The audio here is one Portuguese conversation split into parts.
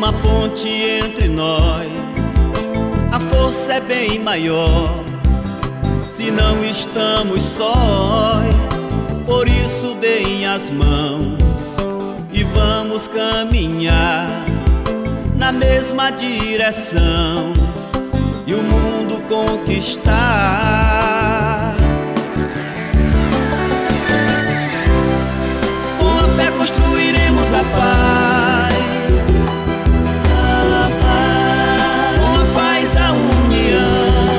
uma ponte entre nós. A força é bem maior se não estamos sós. Por isso deem as mãos e vamos caminhar na mesma direção e o mundo conquistar. Com a fé construiremos a paz, com a paz a união,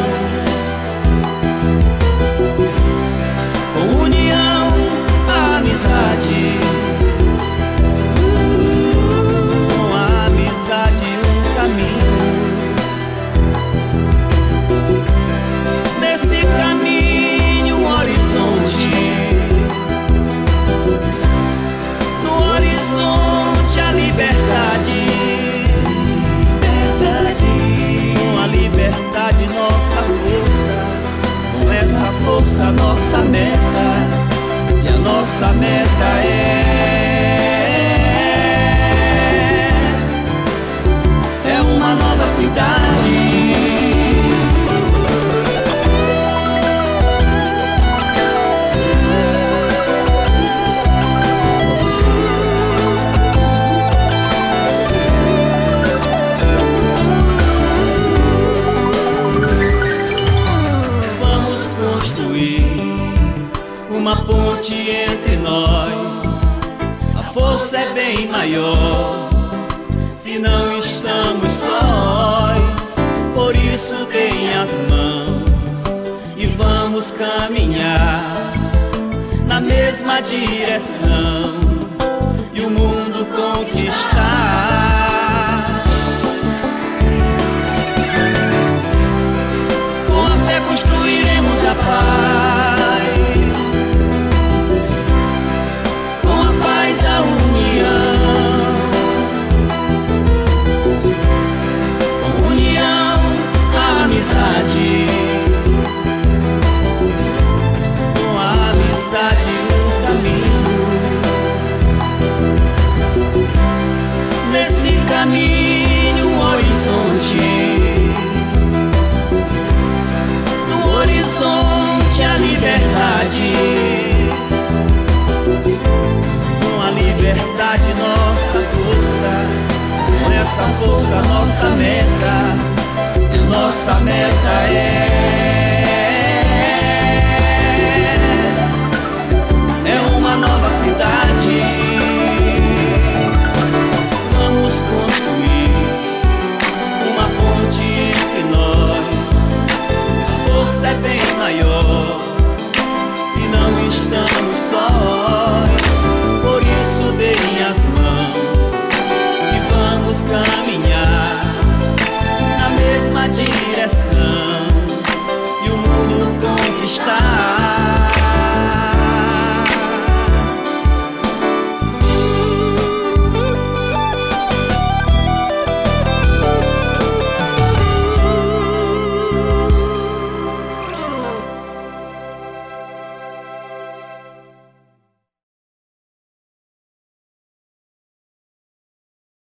com união a amizade, com a amizade um caminho. Nesse caminho um horizonte, no horizonte a liberdade, com a liberdade nossa força, com essa força nossa meta, e a nossa meta é uma nova cidade. Uma ponte entre nós, a força é bem maior se não estamos sós. Por isso deem as mãos e vamos caminhar na mesma direção e o mundo conquistar. Com a fé construiremos a paz, a união, com união a amizade, com a amizade um caminho. Nesse caminho um horizonte, no horizonte a liberdade, liberdade, nossa força, com essa força nossa meta, e nossa meta é